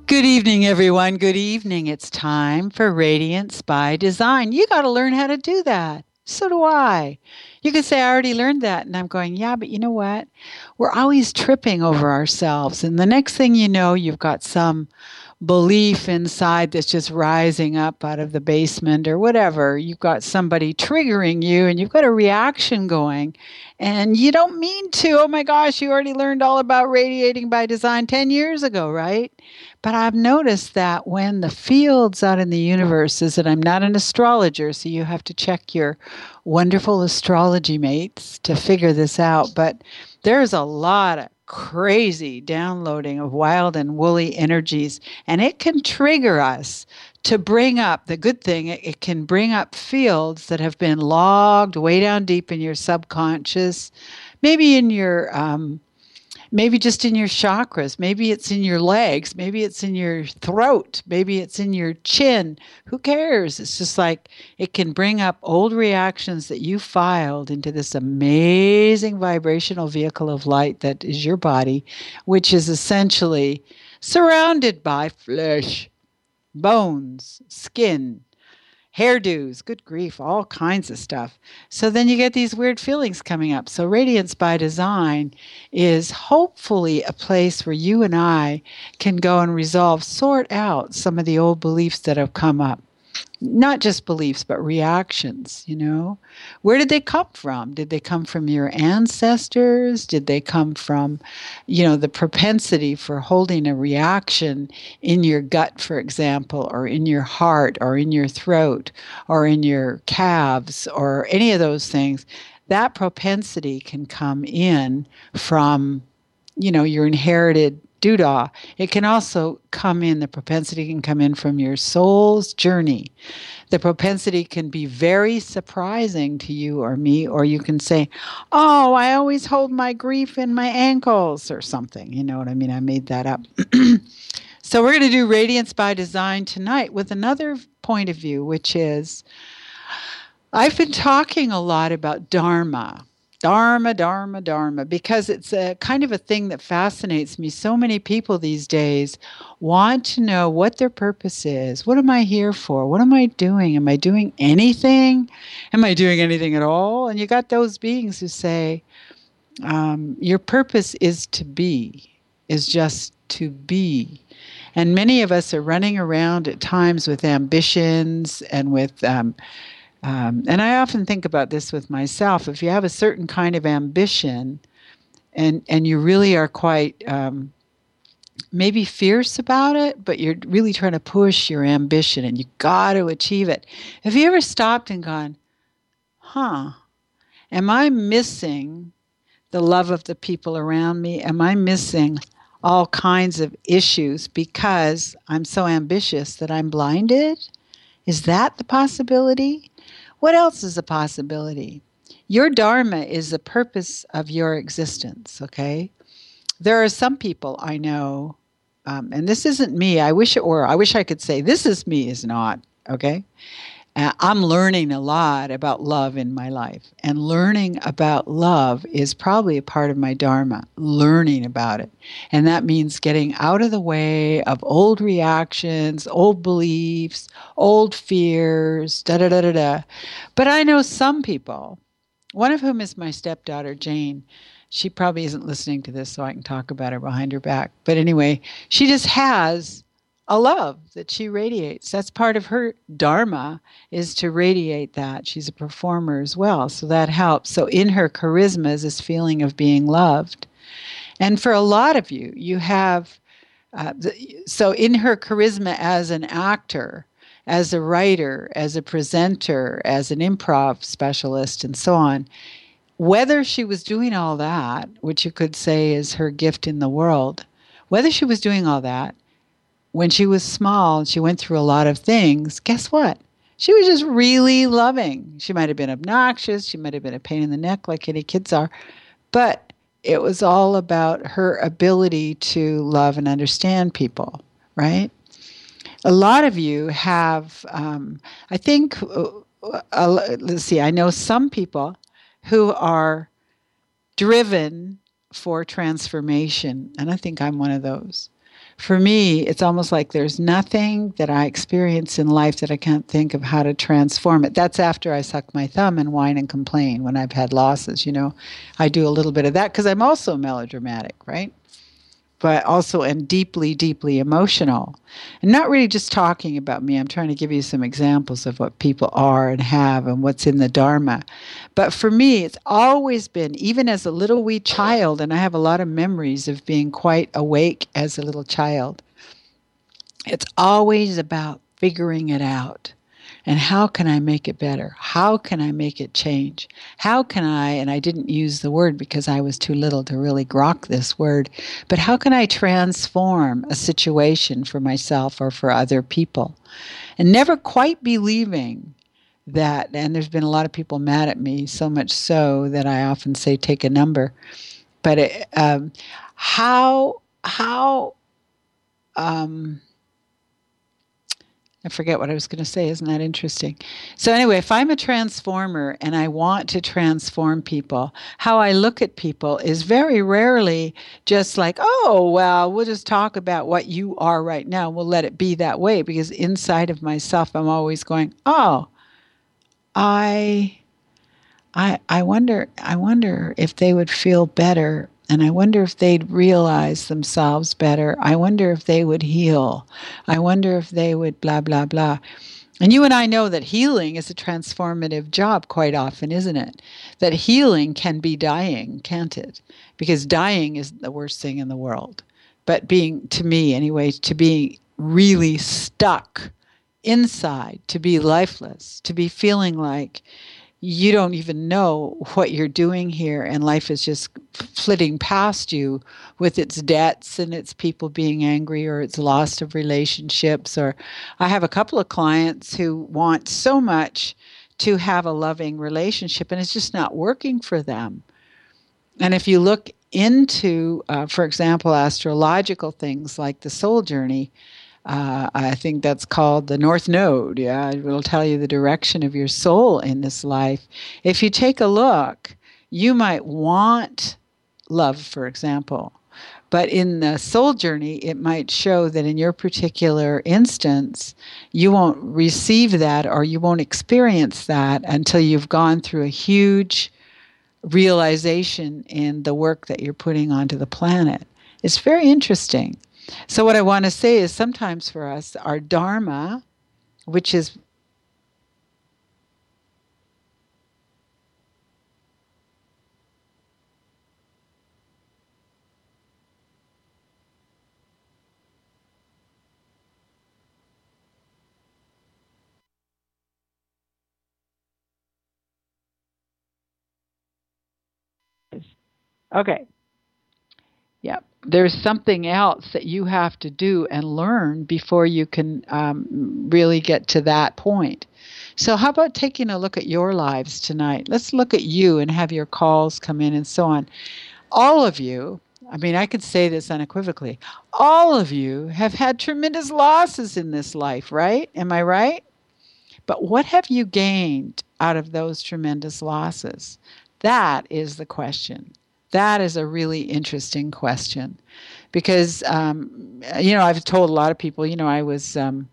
Good evening, everyone. Good evening. It's time for Radiance by Design. You got to learn how to do that. So do I. You can say, I already learned that. And I'm going, yeah, but you know what? We're always tripping over ourselves. And the next thing you know, you've got some belief inside that's just rising up out of the basement or whatever. You've got somebody triggering you and you've got a reaction going and you don't mean to. Oh my gosh, you already learned all about radiating by design 10 years ago, right? But I've noticed that when the fields out in the universe is that I'm not an astrologer, so you have to check your wonderful astrology mates to figure this out. But there's a lot of crazy downloading of wild and woolly energies, and it can trigger us to bring up the good thing. It can bring up fields that have been logged way down deep in your subconscious, maybe in your maybe just in your chakras. Maybe it's in your legs. Maybe it's in your throat. Maybe it's in your chin. Who cares? It's just like it can bring up old reactions that you filed into this amazing vibrational vehicle of light that is your body, which is essentially surrounded by flesh, bones, skin, hairdos, good grief, all kinds of stuff. So then you get these weird feelings coming up. So Radiance by Design is hopefully a place where you and I can go and resolve, sort out some of the old beliefs that have come up. Not just beliefs, but reactions, you know? Where did they come from? Did they come from your ancestors? Did they come from, the propensity for holding a reaction in your gut, for example, or in your heart, or in your throat, or in your calves, or any of those things? That propensity can come in from, your inherited doodah. It can also come in, the propensity can come in from your soul's journey. The propensity can be very surprising to you or me, or you can say, oh, I always hold my grief in my ankles or something. You know what I mean? I made that up. So we're going to do Radiance by Design tonight with another point of view, which is I've been talking a lot about Dharma. Dharma, Dharma, Dharma, because it's a kind of a thing that fascinates me. So many people these days want to know what their purpose is. What am I here for? What am I doing? Am I doing anything? Am I doing anything at all? And you got those beings who say, your purpose is to be, is just to be. And many of us are running around at times with ambitions and with and I often think about this with myself. If you have a certain kind of ambition and you really are quite maybe fierce about it, but you're really trying to push your ambition and you got to achieve it. Have you ever stopped and gone, am I missing the love of the people around me? Am I missing all kinds of issues because I'm so ambitious that I'm blinded? Is that the possibility? What else is a possibility? Your dharma is the purpose of your existence, okay? There are some people I know, and this isn't me. I wish it were. I wish I could say, this is me, is not, okay? I'm learning a lot about love in my life. And learning about love is probably a part of my dharma, learning about it. And that means getting out of the way of old reactions, old beliefs, old fears, da da da da da. But I know some people, one of whom is my stepdaughter, Jane. She probably isn't listening to this, so I can talk about her behind her back. But anyway, she just has a love that she radiates. That's part of her dharma, is to radiate that. She's a performer as well, so that helps. So in her charisma is this feeling of being loved. And for a lot of you, you have, so in her charisma as an actor, as a writer, as a presenter, as an improv specialist, and so on, whether she was doing all that, which you could say is her gift in the world, whether she was doing all that, when she was small, she went through a lot of things. Guess what? She was just really loving. She might have been obnoxious. She might have been a pain in the neck like any kids are. But it was all about her ability to love and understand people, right? A lot of you have, I think, let's see, I know some people who are driven for transformation. And I think I'm one of those. For me, it's almost like there's nothing that I experience in life that I can't think of how to transform it. That's after I suck my thumb and whine and complain when I've had losses, you know. I do a little bit of that because I'm also melodramatic, right? But also am deeply, deeply emotional. And not really just talking about me. I'm trying to give you some examples of what people are and have and what's in the Dharma. But for me, it's always been, even as a little wee child, and I have a lot of memories of being quite awake as a little child, it's always about figuring it out. And how can I make it better? How can I make it change? How can I, and I didn't use the word because I was too little to really grok this word, but how can I transform a situation for myself or for other people? And never quite believing that, and there's been a lot of people mad at me, so much so that I often say take a number. But how, um, I forget what I was going to say. Isn't that interesting? So, anyway, if I'm a transformer and I want to transform people, how I look at people is very rarely just like, oh, well, we'll just talk about what you are right now. We'll let it be that way. Because inside of myself, I'm always going, oh, I I wonder if they would feel better, and I wonder if they'd realize themselves better. I wonder if they would heal. I wonder if they would blah blah blah. And you and I know that healing is a transformative job quite often, isn't it? That healing can be dying, can't it? Because dying is the worst thing in the world. But being, to me anyway, to be really stuck inside, to be lifeless, to be feeling like you don't even know what you're doing here, and life is just flitting past you with its debts and its people being angry or its loss of relationships. Or I have a couple of clients who want so much to have a loving relationship, and it's just not working for them. And if you look into, for example, astrological things like the soul journey, I think that's called the North Node. Yeah, it will tell you the direction of your soul in this life. If you take a look, you might want love, for example. But in the soul journey, it might show that in your particular instance, you won't receive that or you won't experience that until you've gone through a huge realization in the work that you're putting onto the planet. It's very interesting. So, what I want to say is sometimes for us, our Dharma, which is okay. Yeah, there's something else that you have to do and learn before you can really get to that point. So, how about taking a look at your lives tonight? Let's look at you and have your calls come in and so on. All of you, I mean, I could say this unequivocally, all of you have had tremendous losses in this life, right? Am I right? But what have you gained out of those tremendous losses? That is the question. That is a really interesting question because, I've told a lot of people, I was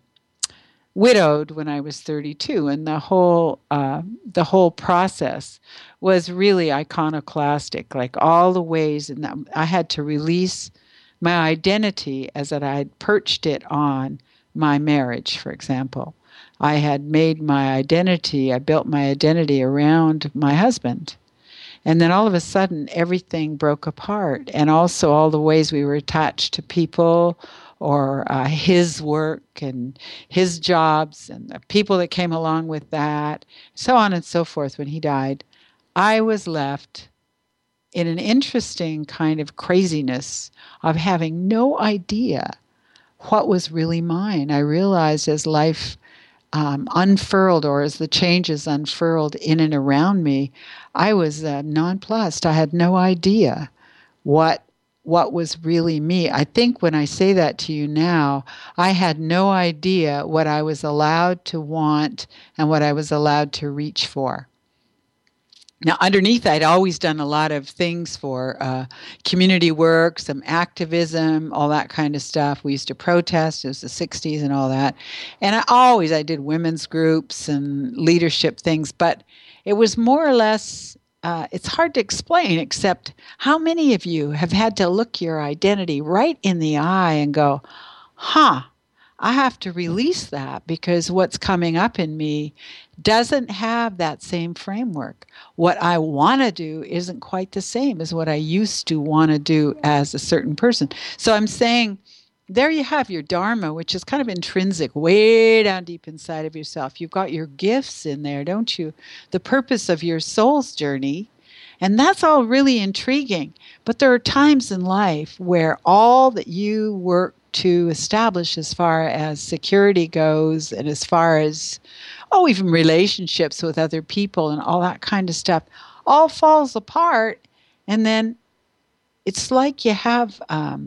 widowed when I was 32, and the whole process was really iconoclastic. Like all the ways, and I had to release my identity as that I had perched it on my marriage, for example. I had made my identity. I built my identity around my husband. And then all of a sudden, everything broke apart. And also all the ways we were attached to people or his work and his jobs and the people that came along with that, so on and so forth. When he died, I was left in an interesting kind of craziness of having no idea what was really mine. I realized as life unfurled or as the changes unfurled in and around me, I was nonplussed. I had no idea what what was really me. I think when I say that to you now, I had no idea what I was allowed to want and what I was allowed to reach for. Now, underneath, I'd always done a lot of things for community work, some activism, all that kind of stuff. We used to protest. It was the 60s and all that. And I did women's groups and leadership things, but it was more or less, it's hard to explain, except how many of you have had to look your identity right in the eye and go, huh, I have to release that because what's coming up in me doesn't have that same framework. What I want to do isn't quite the same as what I used to want to do as a certain person. So I'm saying, there you have your dharma, which is kind of intrinsic, way down deep inside of yourself. You've got your gifts in there, don't you? The purpose of your soul's journey. And that's all really intriguing. But there are times in life where all that you work to establish as far as security goes and as far as, oh, even relationships with other people and all that kind of stuff, all falls apart. And then it's like you have,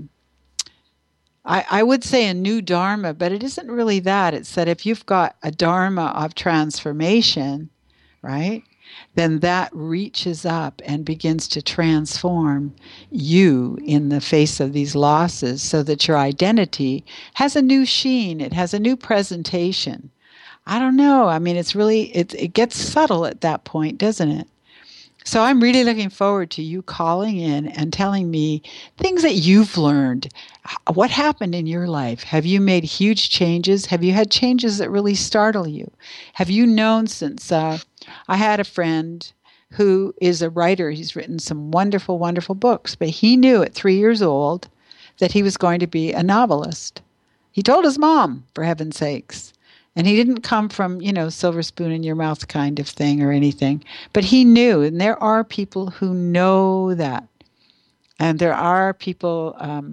I would say a new dharma, but it isn't really that. It's that if you've got a dharma of transformation, right, then that reaches up and begins to transform you in the face of these losses so that your identity has a new sheen, it has a new presentation. I don't know. I mean, it gets subtle at that point, doesn't it? So I'm really looking forward to you calling in and telling me things that you've learned. What happened in your life? Have you made huge changes? Have you had changes that really startle you? Have you known since I had a friend who is a writer. He's written some wonderful, wonderful books, but he knew at 3 years old that he was going to be a novelist. He told his mom, for heaven's sakes. And he didn't come from, silver spoon in your mouth kind of thing or anything. But he knew, and there are people who know that. And there are people,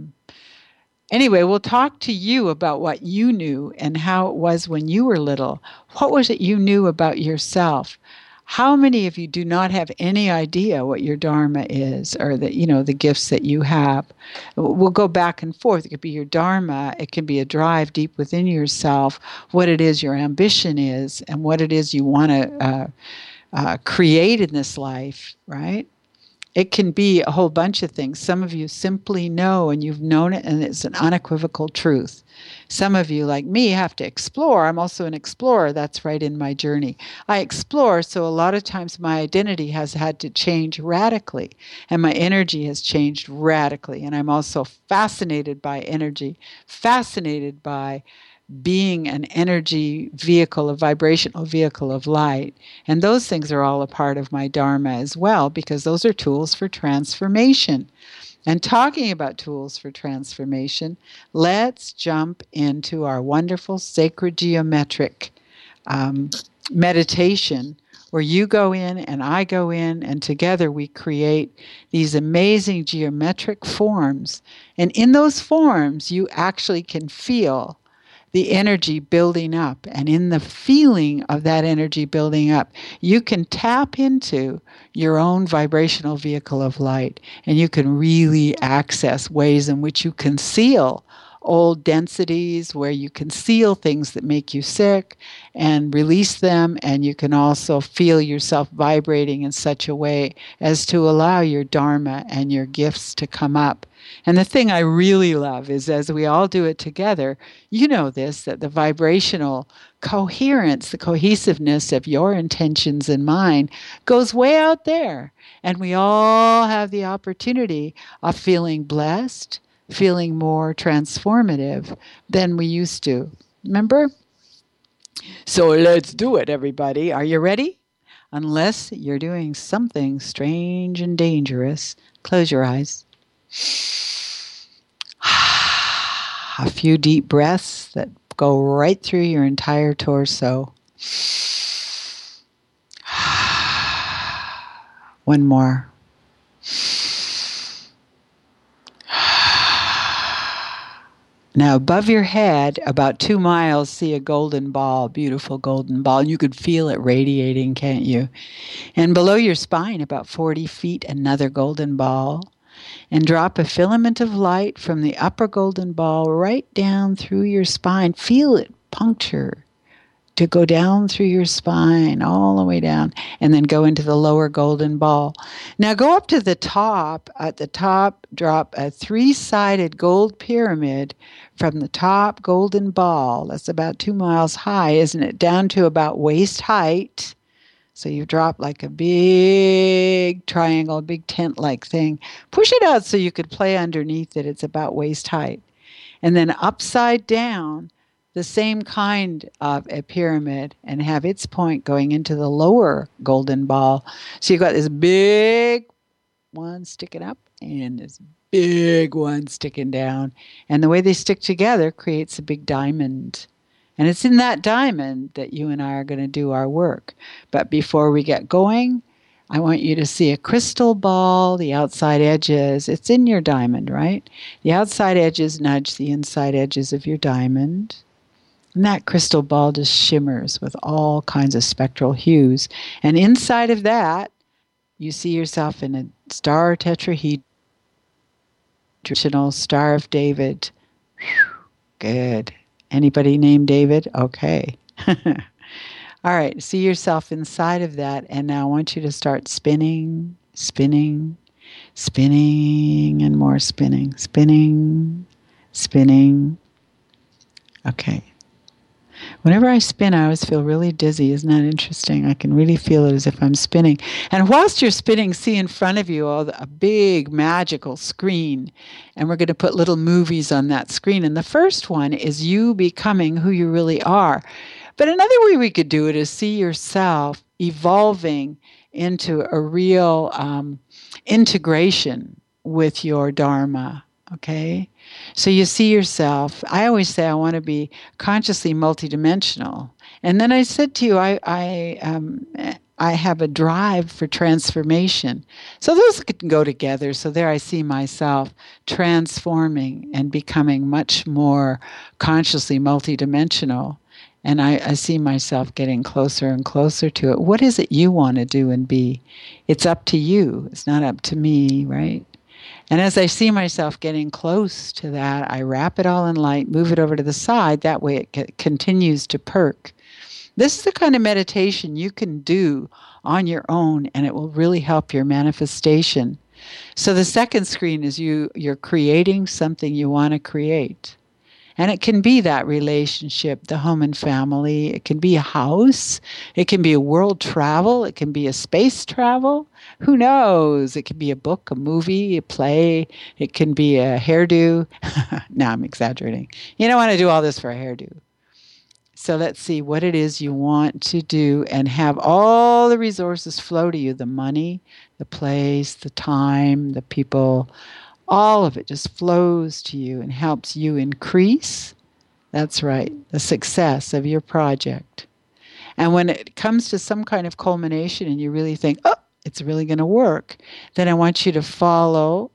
anyway, we'll talk to you about what you knew and how it was when you were little. What was it you knew about yourself? How many of you do not have any idea what your dharma is or the gifts that you have? We'll go back and forth. It could be your dharma. It can be a drive deep within yourself, what it is your ambition is and what it is you want to create in this life, right? It can be a whole bunch of things. Some of you simply know and you've known it and it's an unequivocal truth. Some of you, like me, have to explore. I'm also an explorer. That's right in my journey. I explore, so a lot of times my identity has had to change radically and my energy has changed radically. And I'm also fascinated by energy, fascinated by being an energy vehicle, a vibrational vehicle of light. And those things are all a part of my dharma as well, because those are tools for transformation. And talking about tools for transformation, let's jump into our wonderful sacred geometric meditation, where you go in and I go in, and together we create these amazing geometric forms. And in those forms, you actually can feel the energy building up. And in the feeling of that energy building up, you can tap into your own vibrational vehicle of light. And you can really access ways in which you conceal old densities, where you conceal things that make you sick and release them. And you can also feel yourself vibrating in such a way as to allow your dharma and your gifts to come up. And the thing I really love is, as we all do it together, you know this, that the vibrational coherence, the cohesiveness of your intentions and mine goes way out there. And we all have the opportunity of feeling blessed, feeling more transformative than we used to. Remember? So let's do it, everybody. Are you ready? Unless you're doing something strange and dangerous, close your eyes. A few deep breaths that go right through your entire torso. One more. Now, above your head, about 2 miles, see a golden ball, beautiful golden ball. You could feel it radiating, can't you? And below your spine, about 40 feet, another golden ball. And drop a filament of light from the upper golden ball right down through your spine. Feel it puncture to go down through your spine, all the way down, and then go into the lower golden ball. Now go up to the top. At the top, drop a 3-sided gold pyramid from the top golden ball. That's about 2 miles high, isn't it? Down to about waist height. So you drop like a big triangle, a big tent-like thing. Push it out so you could play underneath it. It's about waist height. And then upside down, the same kind of a pyramid, and have its point going into the lower golden ball. So you've got this big one sticking up and this big one sticking down. And the way they stick together creates a big diamond. And it's in that diamond that you and I are going to do our work. But before we get going, I want you to see a crystal ball, the outside edges. It's in your diamond, right? The outside edges nudge the inside edges of your diamond. And that crystal ball just shimmers with all kinds of spectral hues. And inside of that, you see yourself in a star tetrahedron, traditional Star of David. Whew, good. Anybody named David? Okay. All right, see yourself inside of that, and now I want you to start spinning, spinning, spinning, and more spinning, spinning, spinning. Okay. Whenever I spin, I always feel really dizzy. Isn't that interesting? I can really feel it as if I'm spinning. And whilst you're spinning, see in front of you a big magical screen. And we're going to put little movies on that screen. And the first one is you becoming who you really are. But another way we could do it is see yourself evolving into a real integration with your Dharma. Okay? So you see yourself, I always say I want to be consciously multidimensional. And then I said to you, I have a drive for transformation. So those can go together. So there I see myself transforming and becoming much more consciously multidimensional. And I see myself getting closer and closer to it. What is it you want to do and be? It's up to you. It's not up to me, right? And as I see myself getting close to that, I wrap it all in light, move it over to the side. That way it continues to perk. This is the kind of meditation you can do on your own, and it will really help your manifestation. So the second screen is you're creating something you want to create. And it can be that relationship, the home and family. It can be a house. It can be a world travel. It can be a space travel. Who knows? It can be a book, a movie, a play. It can be a hairdo. No, I'm exaggerating. You don't want to do all this for a hairdo. So let's see what it is you want to do and have all the resources flow to you, the money, the place, the time, the people. All of it just flows to you and helps you increase, that's right, the success of your project. And when it comes to some kind of culmination and you really think, oh, it's really going to work, then I want you to flow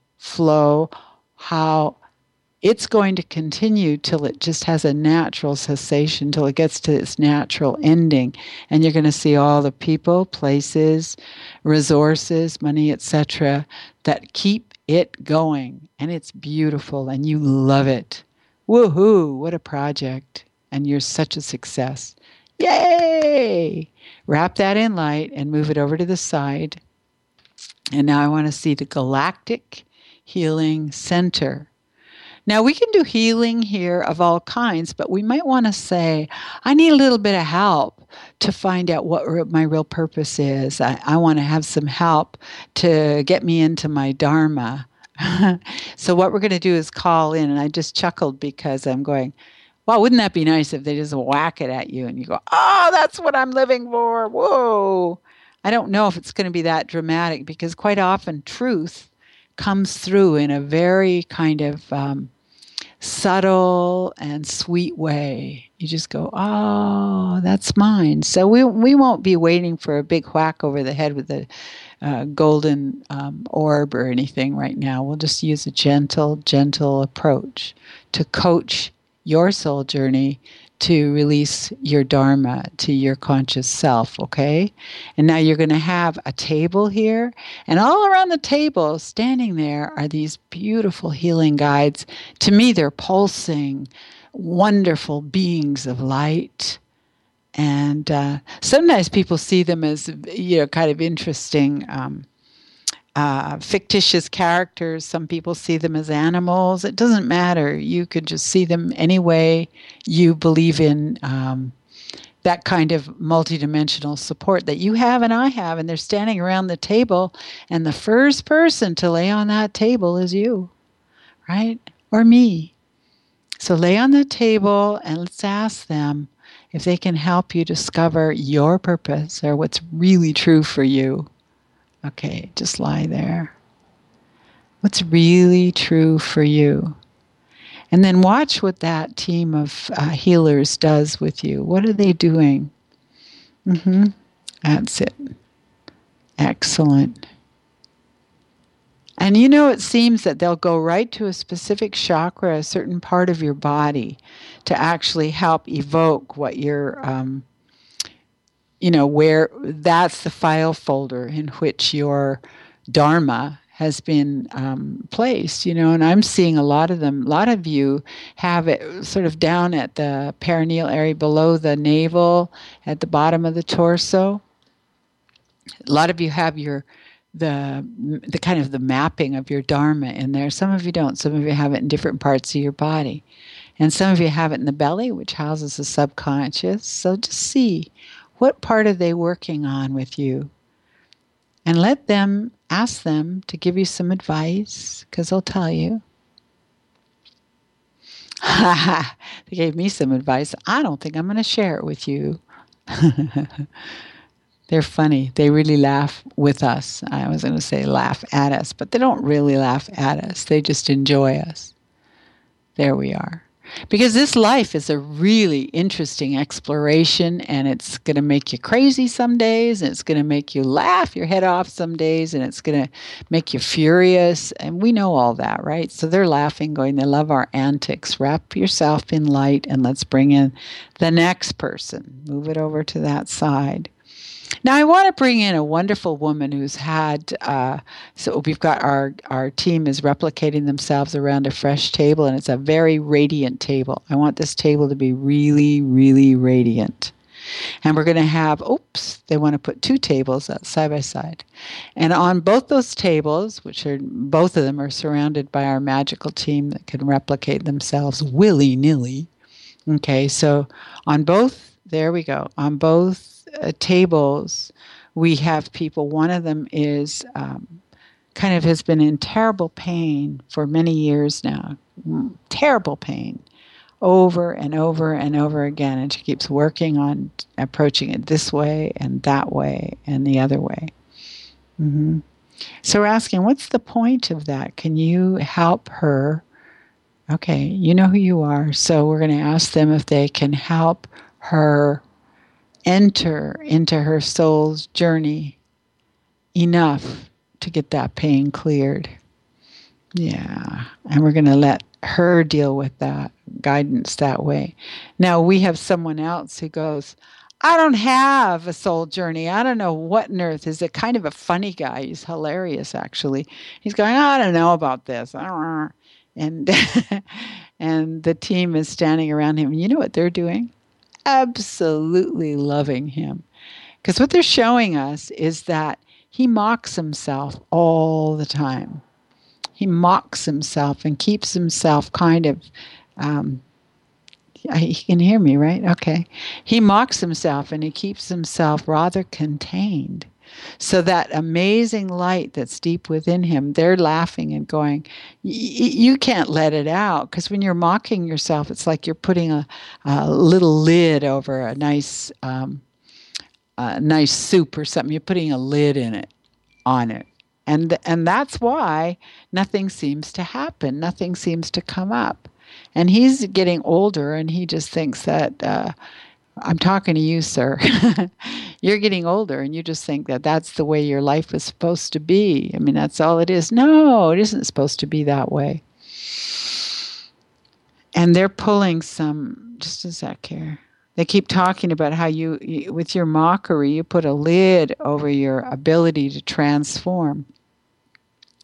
how it's going to continue till it just has a natural cessation, till it gets to its natural ending. And you're going to see all the people, places, resources, money, etc., that keep it going, and it's beautiful, and you love it. Woohoo! What a project, and you're such a success. Yay! Wrap that in light and move it over to the side. And now I want to see the Galactic Healing Center. Now, we can do healing here of all kinds, but we might want to say, I need a little bit of help to find out what my real purpose is. I want to have some help to get me into my Dharma. So what we're going to do is call in, and I just chuckled because I'm going, wow, wouldn't that be nice if they just whack it at you and you go, oh, that's what I'm living for. Whoa. I don't know if it's going to be that dramatic because quite often truth comes through in a very kind of subtle and sweet way. You just go, oh, that's mine. So we won't be waiting for a big whack over the head with a golden orb or anything right now. We'll just use a gentle approach to coach your soul journey to release your Dharma to your conscious self, okay? And now you're going to have a table here, and all around the table, standing there, are these beautiful healing guides. To me, they're pulsing, wonderful beings of light, And sometimes people see them as, kind of interesting, fictitious characters. Some people see them as animals. It doesn't matter. You could just see them any way you believe in. That kind of multidimensional support that you have and I have, and they're standing around the table, and the first person to lay on that table is you, right? Or me. So lay on the table and let's ask them if they can help you discover your purpose or what's really true for you. Okay, just lie there. What's really true for you? And then watch what that team of healers does with you. What are they doing? That's it. Excellent. And it seems that they'll go right to a specific chakra, a certain part of your body, to actually help evoke what you're, where that's the file folder in which your Dharma has been placed, and I'm seeing a lot of them. A lot of you have it sort of down at the perineal area below the navel, at the bottom of the torso. A lot of you have the kind of the mapping of your Dharma in there. Some of you don't. Some of you have it in different parts of your body. And some of you have it in the belly, which houses the subconscious. So just see, what part are they working on with you? And ask them to give you some advice, because they'll tell you. They gave me some advice. I don't think I'm going to share it with you. They're funny. They really laugh with us. I was going to say laugh at us, but they don't really laugh at us. They just enjoy us. There we are. Because this life is a really interesting exploration, and it's going to make you crazy some days, and it's going to make you laugh your head off some days, and it's going to make you furious. And we know all that, right? So they're laughing, going, they love our antics. Wrap yourself in light, and let's bring in the next person. Move it over to that side. Now, I want to bring in a wonderful woman who's had, so we've got our team is replicating themselves around a fresh table, and it's a very radiant table. I want this table to be really, really radiant. And we're going to have, they want to put 2 tables side by side. And on both those tables, both of them are surrounded by our magical team that can replicate themselves willy-nilly. Okay, so on both, there we go, on both tables, we have people. One of them is kind of has been in terrible pain for many years now. Terrible pain over and over and over again. And she keeps working on approaching it this way and that way and the other way. So we're asking, what's the point of that? Can you help her? Okay, you know who you are. So we're going to ask them if they can help her enter into her soul's journey enough to get that pain cleared. Yeah. And we're going to let her deal with that guidance that way. Now, we have someone else who goes, I don't have a soul journey. I don't know what on earth. Is a kind of a funny guy. He's hilarious, actually. He's going, I don't know about this. And and the team is standing around him. You know what they're doing? Absolutely loving him. Because what they're showing us is that he mocks himself all the time. He mocks himself and keeps himself kind of, he can hear me, right? Okay. He mocks himself and he keeps himself rather contained. So that amazing light that's deep within him, they're laughing and going, you can't let it out. Because when you're mocking yourself, it's like you're putting a little lid over a nice soup or something. You're putting a lid on it. And that's why nothing seems to happen. Nothing seems to come up. And he's getting older, and he just thinks that, I'm talking to you, sir. You're getting older, and you just think that that's the way your life is supposed to be. I mean, that's all it is. No, it isn't supposed to be that way. And they're pulling just a sec here. They keep talking about how you, with your mockery, you put a lid over your ability to transform.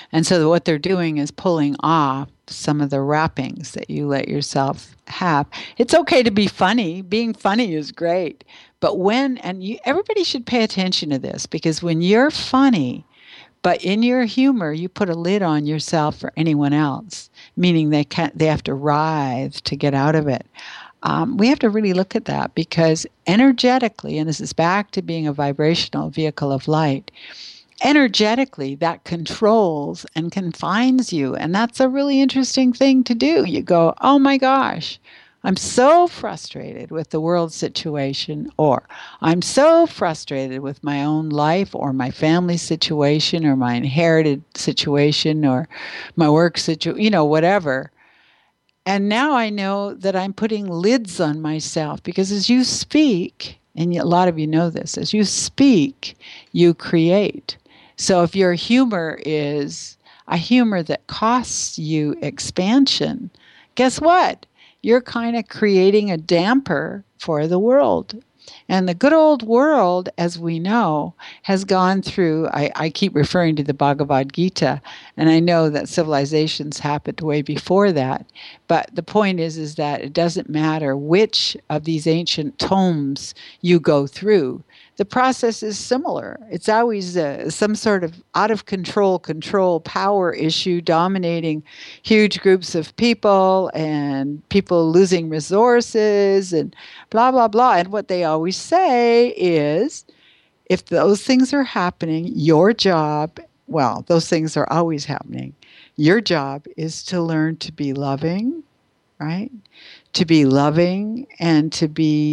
And so what they're doing is pulling off some of the wrappings that you let yourself have. It's okay to be funny. Being funny is great. But everybody should pay attention to this, because when you're funny, but in your humor, you put a lid on yourself for anyone else, meaning they have to writhe to get out of it. We have to really look at that, because energetically, and this is back to being a vibrational vehicle of light, energetically that controls and confines you. And that's a really interesting thing to do. You go, oh my gosh, I'm so frustrated with the world situation, or I'm so frustrated with my own life or my family situation or my inherited situation or my work situation, whatever. And now I know that I'm putting lids on myself, because as you speak, and a lot of you know this, as you speak, you create. So if your humor is a humor that costs you expansion, guess what? You're kind of creating a damper for the world. And the good old world, as we know, has gone through, I keep referring to the Bhagavad Gita, and I know that civilizations happened way before that. But the point is that it doesn't matter which of these ancient tomes you go through. The process is similar. It's always some sort of out of control power issue dominating huge groups of people, and people losing resources and blah, blah, blah. And what they always say is, if those things are happening, your job, well, those things are always happening. Your job is to learn to be loving, right? To be loving, and to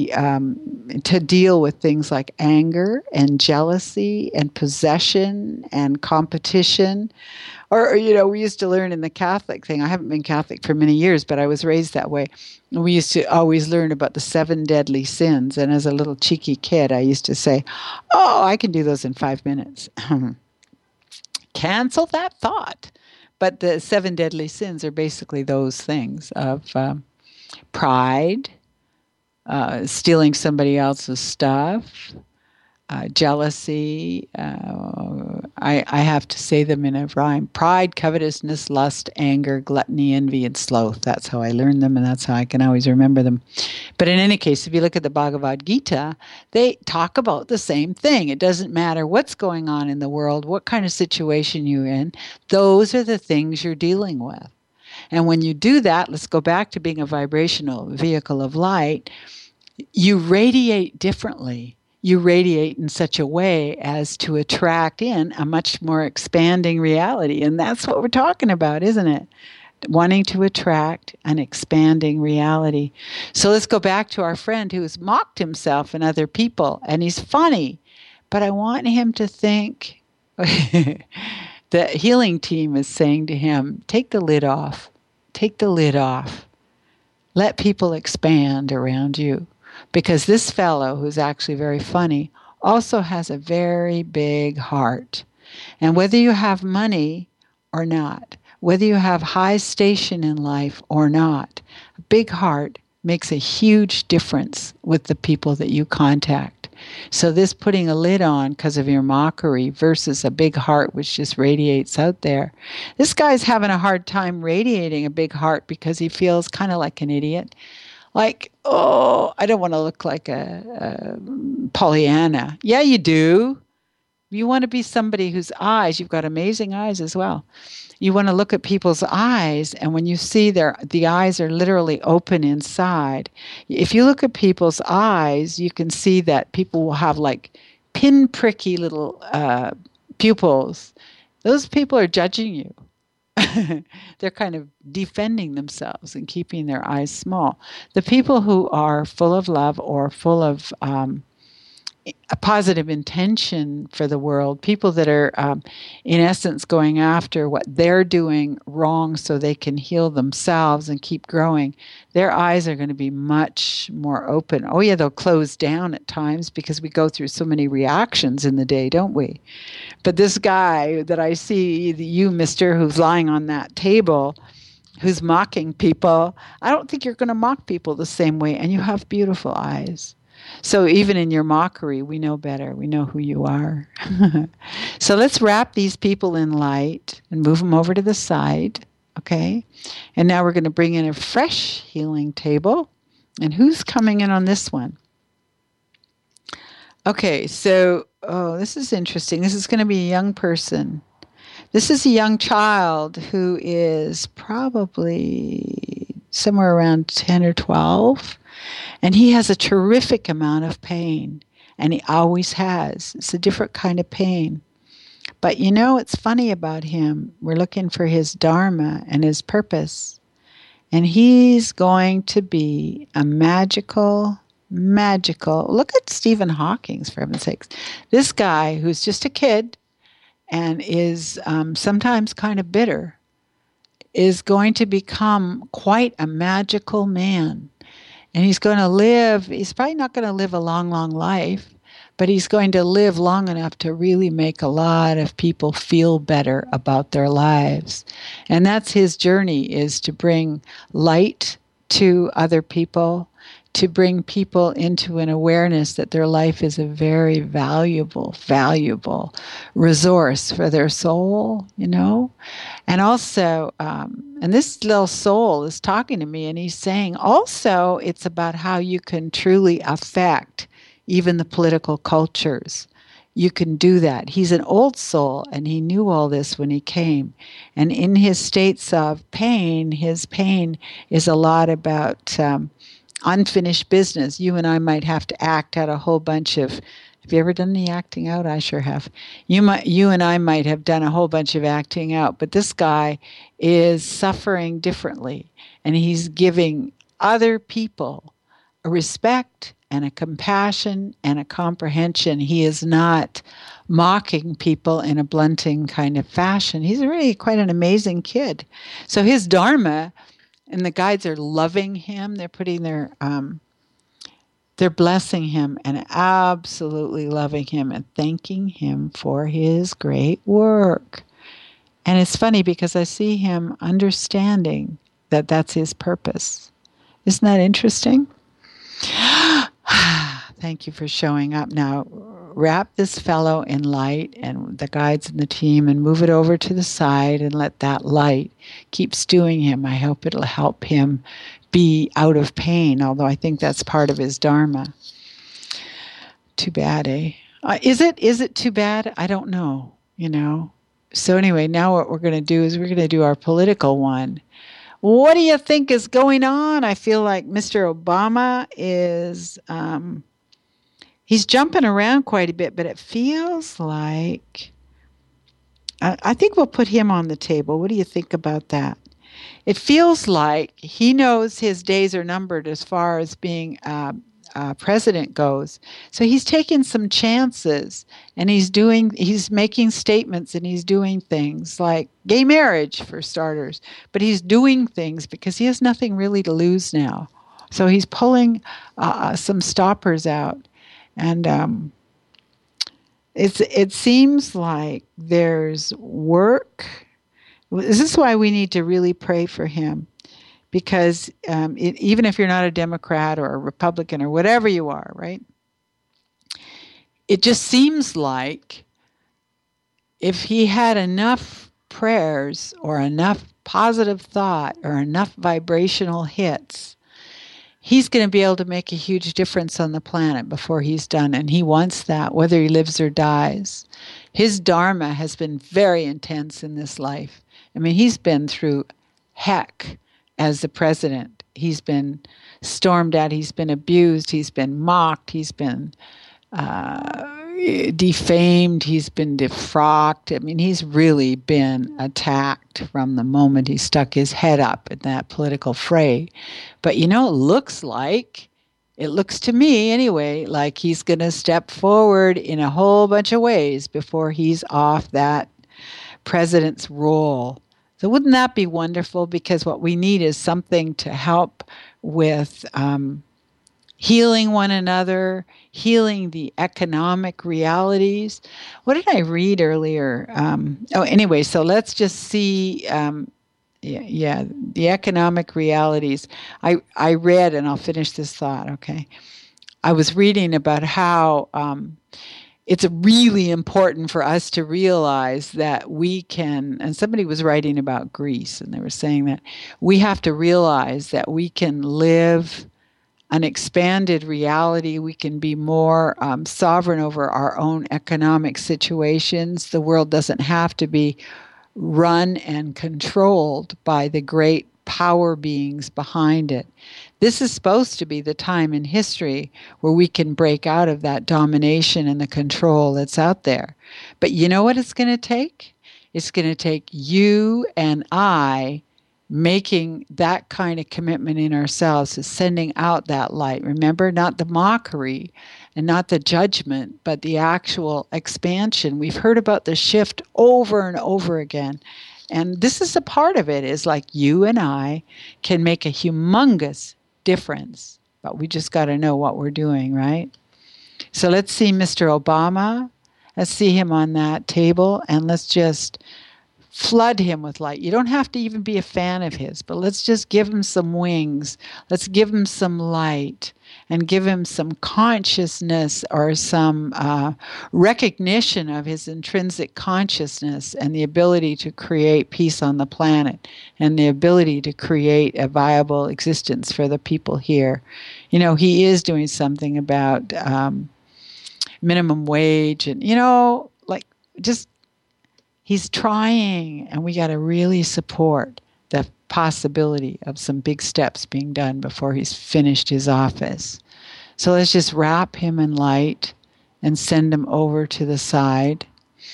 deal with things like anger and jealousy and possession and competition. Or, we used to learn in the Catholic thing. I haven't been Catholic for many years, but I was raised that way. We used to always learn about the 7 deadly sins. And as a little cheeky kid, I used to say, oh, I can do those in 5 minutes. Cancel that thought. But the 7 deadly sins are basically those things of pride, stealing somebody else's stuff, jealousy. I have to say them in a rhyme: pride, covetousness, lust, anger, gluttony, envy, and sloth. That's how I learned them, and that's how I can always remember them. But in any case, if you look at the Bhagavad Gita, they talk about the same thing. It doesn't matter what's going on in the world, what kind of situation you're in. Those are the things you're dealing with. And when you do that, let's go back to being a vibrational vehicle of light, you radiate differently. You radiate in such a way as to attract in a much more expanding reality. And that's what we're talking about, isn't it? Wanting to attract an expanding reality. So let's go back to our friend who has mocked himself and other people, and he's funny. But I want him to think, the healing team is saying to him, take the lid off. Take the lid off. Let people expand around you. Because this fellow, who's actually very funny, also has a very big heart. And whether you have money or not, whether you have high station in life or not, a big heart makes a huge difference with the people that you contact. So this putting a lid on because of your mockery versus a big heart which just radiates out there. This guy's having a hard time radiating a big heart because he feels kind of like an idiot. Like, oh, I don't want to look like a Pollyanna. Yeah, you do. You want to be somebody whose eyes, you've got amazing eyes as well. You want to look at people's eyes, and when you see the eyes are literally open inside. If you look at people's eyes, you can see that people will have like pinpricky little pupils. Those people are judging you. They're kind of defending themselves and keeping their eyes small. The people who are full of love or full of a positive intention for the world, people that are, in essence, going after what they're doing wrong so they can heal themselves and keep growing, their eyes are going to be much more open. Oh, yeah, they'll close down at times because we go through so many reactions in the day, don't we? But this guy that I see, you, mister, who's lying on that table, who's mocking people, I don't think you're going to mock people the same way, and you have beautiful eyes. So even in your mockery, we know better. We know who you are. So let's wrap these people in light and move them over to the side. Okay. And now we're going to bring in a fresh healing table. And who's coming in on this one? Okay. So, oh, this is interesting. This is going to be a young person. This is a young child who is probably somewhere around 10 or 12. And he has a terrific amount of pain, and he always has. It's a different kind of pain. But you know, it's funny about him. We're looking for his dharma and his purpose. And he's going to be a magical. Look at Stephen Hawking, for heaven's sakes. This guy who's just a kid and is sometimes kind of bitter is going to become quite a magical man. And he's going to live, he's probably not going to live a long, long life, but he's going to live long enough to really make a lot of people feel better about their lives. And that's his journey, is to bring light to other people, to bring people into an awareness that their life is a very valuable resource for their soul, you know? And also, and this little soul is talking to me, and he's saying also it's about how you can truly affect even the political cultures. You can do that. He's an old soul, and he knew all this when he came. And in his states of pain, his pain is a lot about unfinished business. You and I might have to act out a whole bunch of. Have you ever done any acting out? I sure have. You and I might have done a whole bunch of acting out, but this guy is suffering differently, and he's giving other people a respect and a compassion and a comprehension. He is not mocking people in a blunting kind of fashion. He's really quite an amazing kid. So his dharma, and the guides are loving him. They're putting they're blessing him and absolutely loving him and thanking him for his great work. And it's funny because I see him understanding that that's his purpose. Isn't that interesting? Thank you for showing up. Now, wrap this fellow in light and the guides and the team and move it over to the side and let that light keep stewing him. I hope it'll help him be out of pain, although I think that's part of his dharma. Too bad, eh? Is it too bad? I don't know, you know. So anyway, now what we're going to do is we're going to do our political one. What do you think is going on? I feel like Mr. Obama is, he's jumping around quite a bit, but it feels like, I think we'll put him on the table. What do you think about that? It feels like he knows his days are numbered as far as being president goes. So he's taking some chances, and he's making statements, and he's doing things like gay marriage, for starters. But he's doing things because he has nothing really to lose now. So he's pulling some stoppers out. And it seems like there's work. This is why we need to really pray for him, because even if you're not a Democrat or a Republican or whatever you are, right? It just seems like if he had enough prayers or enough positive thought or enough vibrational hits, he's going to be able to make a huge difference on the planet before he's done. And he wants that, whether he lives or dies. His dharma has been very intense in this life. I mean, he's been through heck as the president. He's been stormed at. He's been abused. He's been mocked. He's been defamed. He's been defrocked. I mean, he's really been attacked from the moment he stuck his head up in that political fray. But, you know, it looks to me anyway, like he's going to step forward in a whole bunch of ways before he's off that president's role. So wouldn't that be wonderful? Because what we need is something to help with healing one another, healing the economic realities. What did I read earlier? Anyway, so let's just see, the economic realities. I read, and I'll finish this thought, okay? I was reading about how it's really important for us to realize that we can, and somebody was writing about Greece, and they were saying that we have to realize that we can live an expanded reality. We can be more sovereign over our own economic situations. The world doesn't have to be run and controlled by the great power beings behind it. This is supposed to be the time in history where we can break out of that domination and the control that's out there. But you know what it's going to take? It's going to take you and I making that kind of commitment in ourselves, to sending out that light. Remember, not the mockery and not the judgment, but the actual expansion. We've heard about the shift over and over again. And this is a part of it, is like you and I can make a humongous difference, but we just got to know what we're doing, right? So let's see Mr. Obama. Let's see him on that table, and let's just flood him with light. You don't have to even be a fan of his, but let's just give him some wings. Let's give him some light and give him some consciousness, or some recognition of his intrinsic consciousness and the ability to create peace on the planet and the ability to create a viable existence for the people here. You know, he is doing something about minimum wage, and, like, just he's trying, and we got to really support the possibility of some big steps being done before he's finished his office. So let's just wrap him in light and send him over to the side.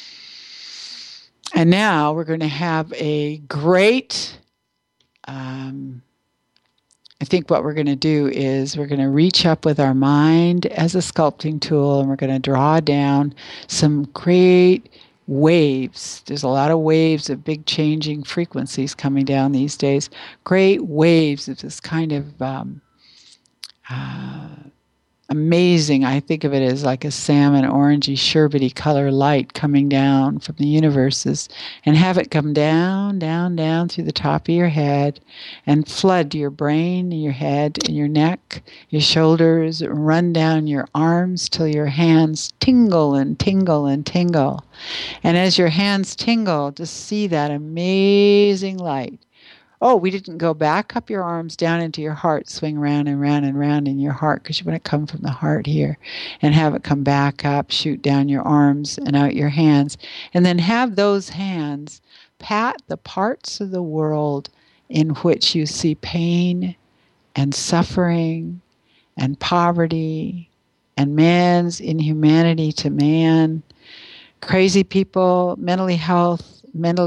And now we're going to have a great, I think what we're going to do is we're going to reach up with our mind as a sculpting tool, and we're going to draw down some great waves. There's a lot of waves of big changing frequencies coming down these days. Great waves of this kind of amazing, I think of it as like a salmon, orangey, sherbety color light coming down from the universes, and have it come down, down, down through the top of your head and flood your brain, your head, and your neck, your shoulders, run down your arms till your hands tingle and tingle and tingle. And as your hands tingle, just see that amazing light. Oh, we didn't go back up your arms, down into your heart, swing round and round and round in your heart, because you want to come from the heart here, and have it come back up, shoot down your arms and out your hands. And then have those hands pat the parts of the world in which you see pain and suffering and poverty and man's inhumanity to man, crazy people, mentally health,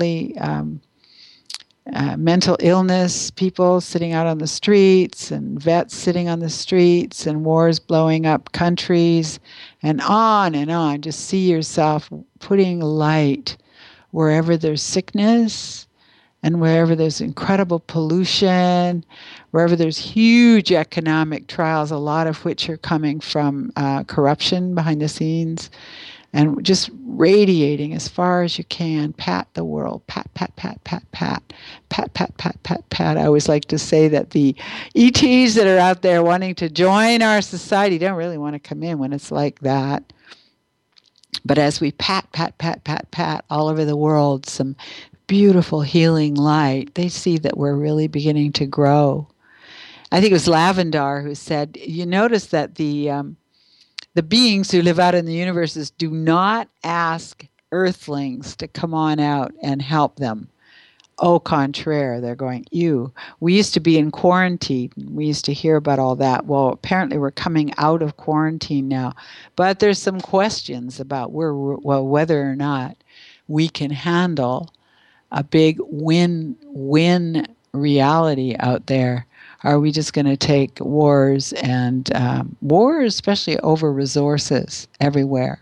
mental illness, people sitting out on the streets, and vets sitting on the streets, and wars blowing up countries, and on and on. Just see yourself putting light wherever there's sickness, and wherever there's incredible pollution, wherever there's huge economic trials, a lot of which are coming from corruption behind the scenes. And just radiating as far as you can. Pat the world. Pat, pat, pat, pat, pat. Pat, pat, pat, pat, pat. I always like to say that the ETs that are out there wanting to join our society don't really want to come in when it's like that. But as we pat, pat, pat, pat, pat all over the world, some beautiful healing light, they see that we're really beginning to grow. I think it was Lavendar who said, you notice that the beings who live out in the universes do not ask earthlings to come on out and help them. Au contraire, they're going, ew. We used to be in quarantine. We used to hear about all that. Well, apparently we're coming out of quarantine now. But there's some questions about whether or not we can handle a big win-win reality out there. Are we just going to take wars, and wars, especially over resources everywhere?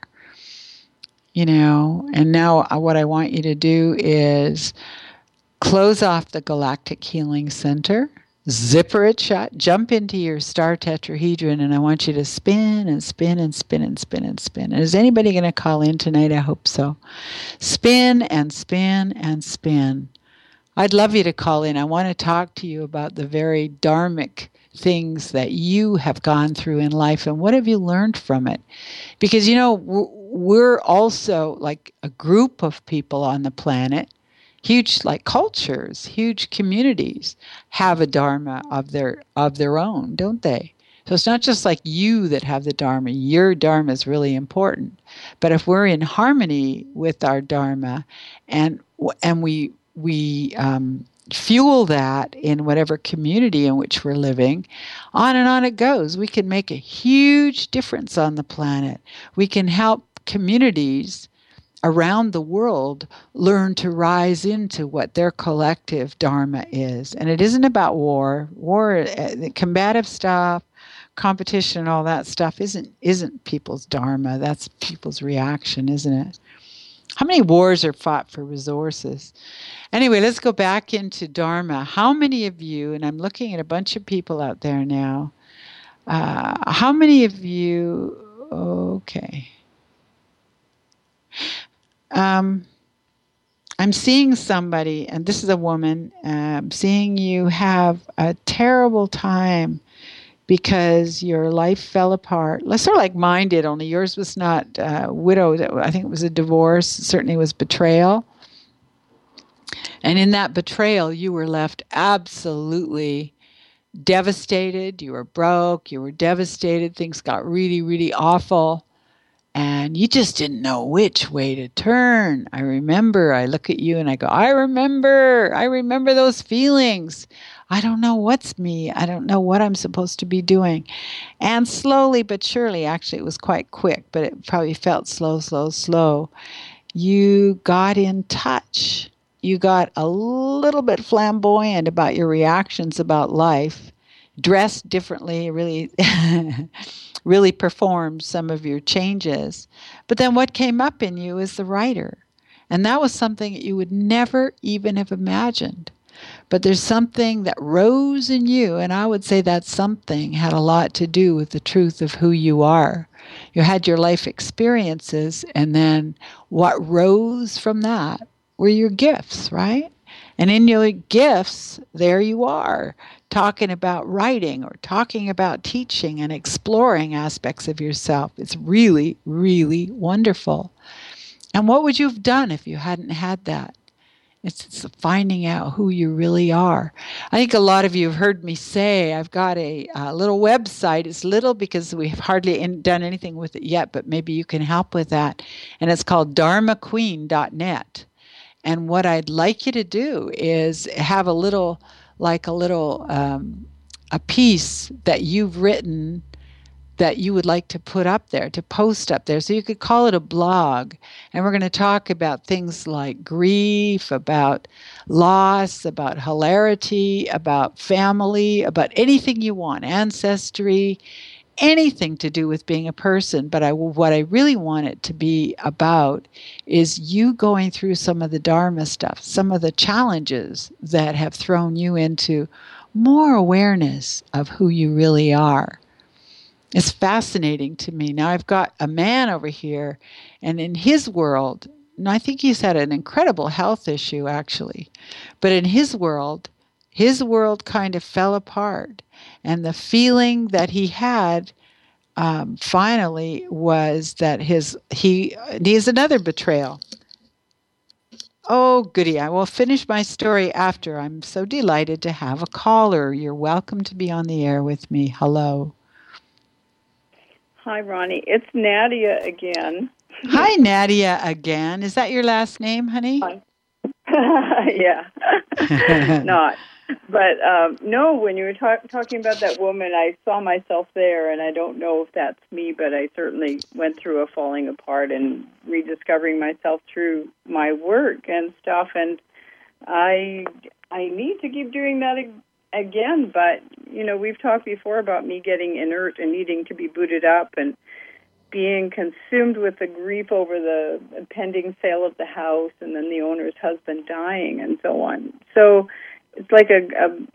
And now what I want you to do is close off the Galactic Healing Center, zipper it shut, jump into your star tetrahedron, and I want you to spin and spin and spin and spin and spin. And is anybody going to call in tonight? I hope so. Spin and spin and spin. I'd love you to call in. I want to talk to you about the very dharmic things that you have gone through in life, and what have you learned from it? Because, we're also like a group of people on the planet, huge like cultures, huge communities have a dharma of their own, don't they? So it's not just like you that have the dharma. Your dharma is really important. But if we're in harmony with our dharma, and we fuel that in whatever community in which we're living, on and on it goes. We can make a huge difference on the planet. We can help communities around the world learn to rise into what their collective dharma is. And it isn't about war. Combative stuff, competition, all that stuff isn't people's dharma. That's people's reaction, isn't it? How many wars are fought for resources? Anyway, let's go back into dharma. How many of you, and I'm looking at a bunch of people out there now, how many of you, okay. I'm seeing somebody, and this is a woman, seeing you have a terrible time because your life fell apart. Sort of like mine did, only yours was not widowed. I think it was a divorce. It certainly was betrayal. And in that betrayal, you were left absolutely devastated. You were broke. You were devastated. Things got really, really awful. And you just didn't know which way to turn. I look at you and I go, I remember those feelings. I don't know what's me. I don't know what I'm supposed to be doing. And slowly but surely, actually it was quite quick, but it probably felt slow. You got in touch. You got a little bit flamboyant about your reactions about life, dressed differently, really really performed some of your changes. But then what came up in you is the writer. And that was something that you would never even have imagined. But there's something that rose in you, and I would say that something had a lot to do with the truth of who you are. You had your life experiences, and then what rose from that were your gifts, right? And in your gifts, there you are, talking about writing or talking about teaching and exploring aspects of yourself. It's really, really wonderful. And what would you have done if you hadn't had that? It's finding out who you really are. I think a lot of you have heard me say I've got a little website. It's little because we've hardly done anything with it yet, but maybe you can help with that. And it's called dharmaqueen.net. And what I'd like you to do is have a piece that you've written that you would like to put up there, to post up there. So you could call it a blog. And we're going to talk about things like grief, about loss, about hilarity, about family, about anything you want, ancestry, anything to do with being a person. But what I really want it to be about is you going through some of the Dharma stuff, some of the challenges that have thrown you into more awareness of who you really are. It's fascinating to me. Now I've got a man over here, and in his world, and I think he's had an incredible health issue actually, but in his world kind of fell apart. And the feeling that he had finally was that he needs another betrayal. Oh, goody. I will finish my story after. I'm so delighted to have a caller. You're welcome to be on the air with me. Hello. Hi, Ronnie. It's Nadia again. Hi, Nadia again. Is that your last name, honey? Hi. Yeah. Not. But no, when you were talking about that woman, I saw myself there, and I don't know if that's me, but I certainly went through a falling apart and rediscovering myself through my work and stuff. And I need to keep doing that again, but, we've talked before about me getting inert and needing to be booted up and being consumed with the grief over the pending sale of the house and then the owner's husband dying and so on. So it's like a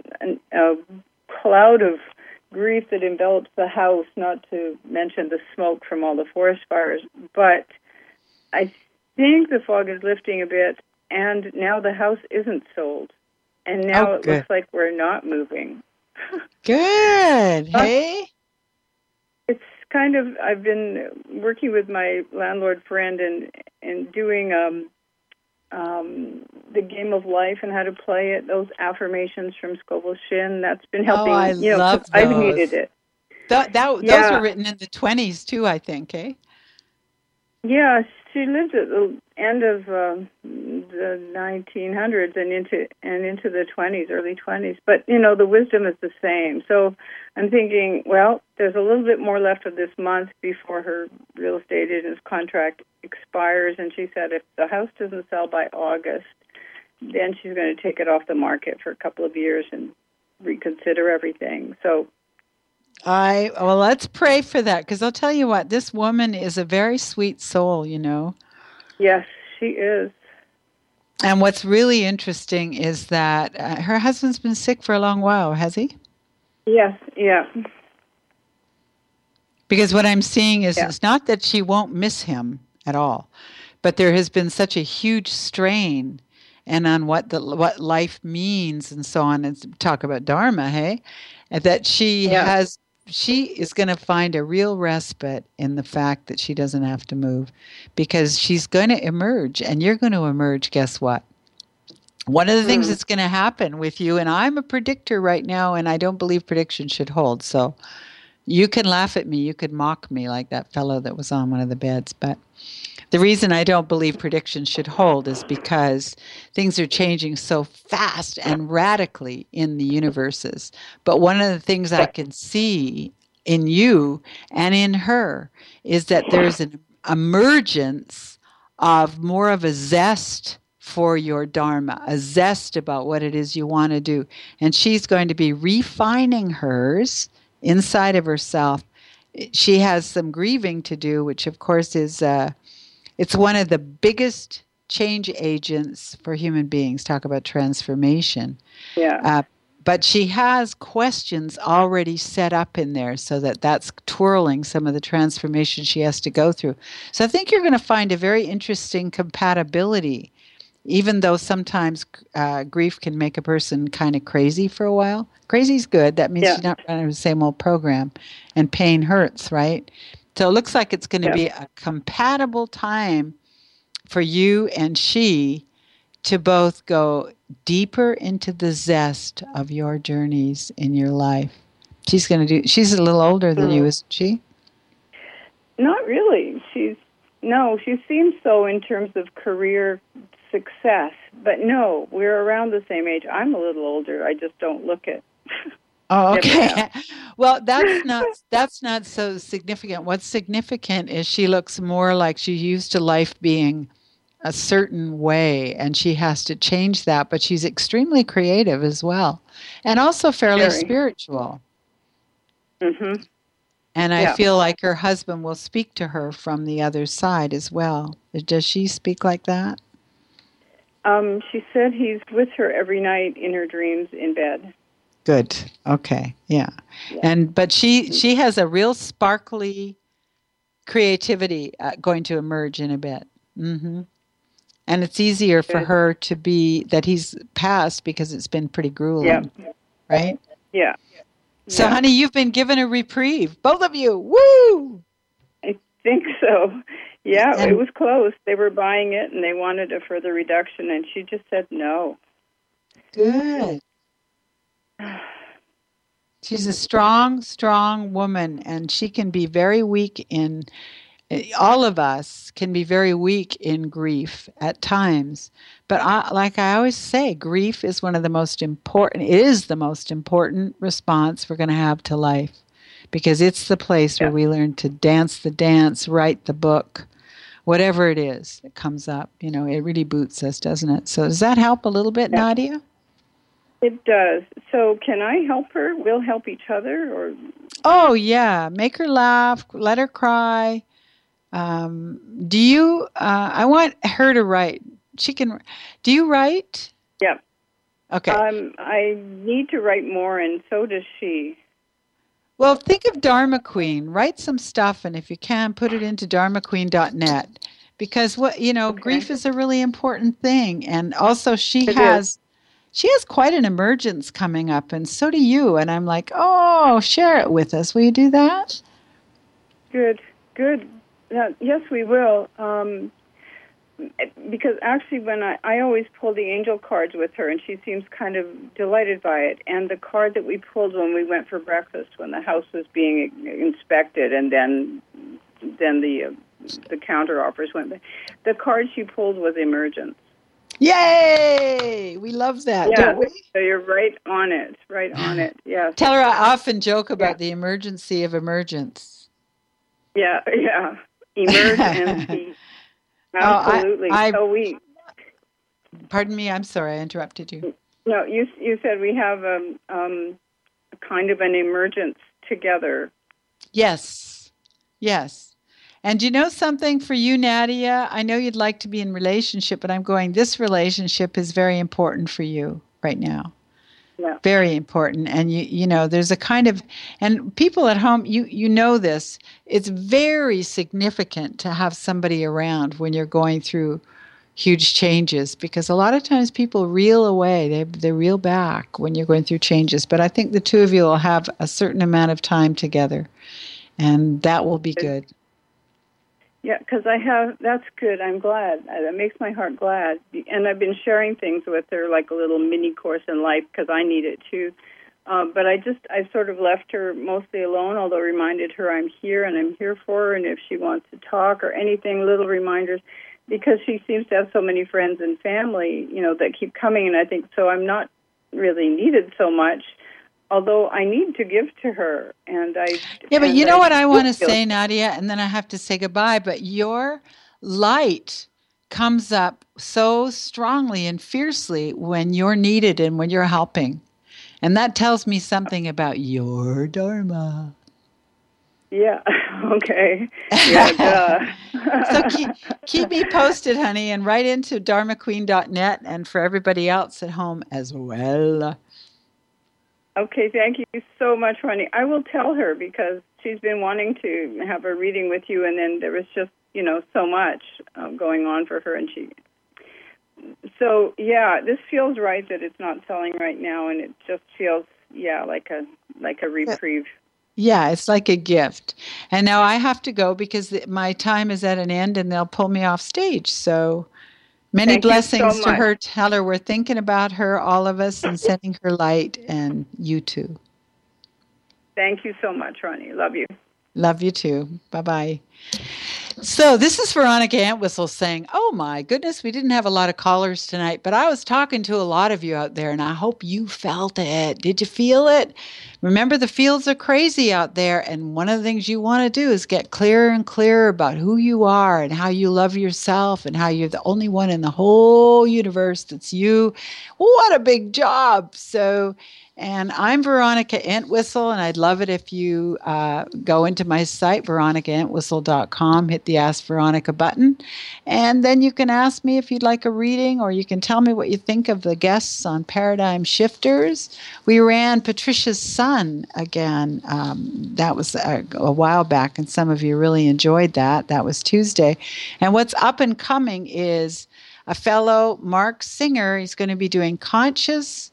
cloud of grief that envelops the house, not to mention the smoke from all the forest fires. But I think the fog is lifting a bit, and now the house isn't sold. And now it looks like we're not moving. Good. Hey? It's kind of, I've been working with my landlord friend and doing the game of life and how to play it, those affirmations from Scoville Shin. That's been Oh, I helping, because love I've needed those. it. Those were written in the 20s too, I think, eh? Yeah, she lived at the end of the 1900s and into the 20s, early 20s. But the wisdom is the same. So I'm thinking, well, there's a little bit more left of this month before her real estate agent's contract expires, and she said if the house doesn't sell by August, then she's going to take it off the market for a couple of years and reconsider everything. So. Well, let's pray for that, because I'll tell you what, this woman is a very sweet soul, Yes, she is. And what's really interesting is that her husband's been sick for a long while, has he? Yes, yeah. Because what I'm seeing is it's not that she won't miss him at all, but there has been such a huge strain and on what life means and so on, and talk about Dharma, hey? That she is going to find a real respite in the fact that she doesn't have to move, because she's going to emerge, and you're going to emerge, guess what? One of the things that's going to happen with you, and I'm a predictor right now, and I don't believe predictions should hold, so you can laugh at me, you could mock me like that fellow that was on one of the beds, but the reason I don't believe predictions should hold is because things are changing so fast and radically in the universes. But one of the things I can see in you and in her is that there's an emergence of more of a zest for your Dharma, a zest about what it is you want to do. And she's going to be refining hers inside of herself. She has some grieving to do, which of course is it's one of the biggest change agents for human beings. Talk about transformation. Yeah. But she has questions already set up in there, so that's twirling some of the transformation she has to go through. So I think you're going to find a very interesting compatibility, even though sometimes grief can make a person kind of crazy for a while. Crazy's good. That means she's not running the same old program, and pain hurts, right? So it looks like it's going to be a compatible time for you and she to both go deeper into the zest of your journeys in your life. She's a little older than you, isn't she? Not really. She seems so in terms of career success, but no, we're around the same age. I'm a little older. I just don't look it. Oh, okay. Well, that's not so significant. What's significant is she looks more like she's used to life being a certain way, and she has to change that, but she's extremely creative as well, and also fairly spiritual. Mm-hmm. And I feel like her husband will speak to her from the other side as well. Does she speak like that? She said he's with her every night in her dreams in bed. Good. Okay. Yeah. But she has a real sparkly creativity going to emerge in a bit. Mm-hmm. And it's easier for her to be that he's passed because it's been pretty grueling. Yeah. Right? Yeah. So, honey, you've been given a reprieve. Both of you. Woo! I think so. Yeah, it was close. They were buying it and they wanted a further reduction, and she just said no. Good. She's a strong, strong woman, and she can be very weak in, all of us can be very weak in grief at times. But like I always say, grief is it is the most important response we're going to have to life, because it's the place where we learn to dance the dance, write the book, whatever it is that comes up. It really boots us, doesn't it? So does that help a little bit, Nadia? It does. So can I help her? We'll help each other? Or? Oh, yeah. Make her laugh. Let her cry. I want her to write. Do you write? Yeah. Okay. I need to write more, and so does she. Well, think of Dharma Queen. Write some stuff, and if you can, put it into dharmaqueen.net, because grief is a really important thing. And also she has she has quite an emergence coming up, and so do you. And I'm like, oh, share it with us. Will you do that? Good, good. Yes, we will. Because actually, when I always pull the angel cards with her, and she seems kind of delighted by it. And the card that we pulled when we went for breakfast, when the house was being inspected, and then the counter offers went. The card she pulled was emergence. Yay! We love that, don't we? So you're right on it. Right on it. Yeah. Tell her I often joke about the emergency of emergence. Yeah. Emergency. Absolutely. Pardon me, I'm sorry, I interrupted you. No, you said we have kind of an emergence together. Yes. And you know something for you, Nadia? I know you'd like to be in relationship, but I'm going, this relationship is very important for you right now. Yeah. Very important. And you know, there's a kind of, and people at home, you know this, it's very significant to have somebody around when you're going through huge changes, because a lot of times people reel away, they reel back when you're going through changes. But I think the two of you will have a certain amount of time together, and that will be good. Yeah, because that's good. I'm glad. That makes my heart glad. And I've been sharing things with her, like a little mini course in life, because I need it too. But I sort of left her mostly alone, although reminded her I'm here and I'm here for her, and if she wants to talk or anything, little reminders, because she seems to have so many friends and family, that keep coming, and I think so I'm not really needed so much. Although I need to give to her, but you know what I want to say, Nadia, and then I have to say goodbye. But your light comes up so strongly and fiercely when you're needed and when you're helping, and that tells me something about your Dharma. Yeah. Okay. Yeah. So keep me posted, honey, and write into dharmaqueen.net, and for everybody else at home as well. Okay, thank you so much, Ronnie. I will tell her, because she's been wanting to have a reading with you, and then there was just, so much going on for her, and So, this feels right that it's not selling right now, and it just feels, like a reprieve. Yeah, it's like a gift. And now I have to go because my time is at an end, and they'll pull me off stage. So many blessings to her. Tell her we're thinking about her, all of us, and sending her light, and you too. Thank you so much, Ronnie. Love you. Love you too. Bye-bye. So this is Veronica Entwistle saying, oh my goodness, we didn't have a lot of callers tonight, but I was talking to a lot of you out there, and I hope you felt it. Did you feel it? Remember, the fields are crazy out there, and one of the things you want to do is get clearer and clearer about who you are and how you love yourself and how you're the only one in the whole universe that's you. What a big job. And I'm Veronica Entwistle, and I'd love it if you go into my site, veronicaentwistle.com, hit the Ask Veronica button, and then you can ask me if you'd like a reading, or you can tell me what you think of the guests on Paradigm Shifters. We ran Patricia's Son again. That was a while back, and some of you really enjoyed that. That was Tuesday. And what's up and coming is a fellow, Mark Singer. He's going to be doing Conscious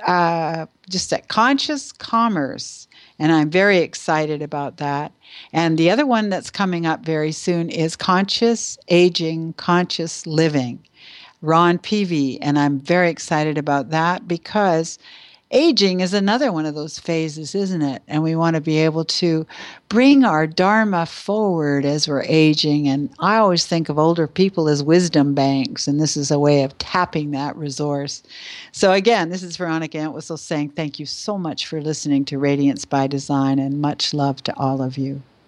Commerce, and I'm very excited about that. And the other one that's coming up very soon is Conscious Aging, Conscious Living, Ron Peavy, and I'm very excited about that because aging is another one of those phases, isn't it? And we want to be able to bring our Dharma forward as we're aging. And I always think of older people as wisdom banks, and this is a way of tapping that resource. So again, this is Veronica Entwistle saying thank you so much for listening to Radiance by Design, and much love to all of you.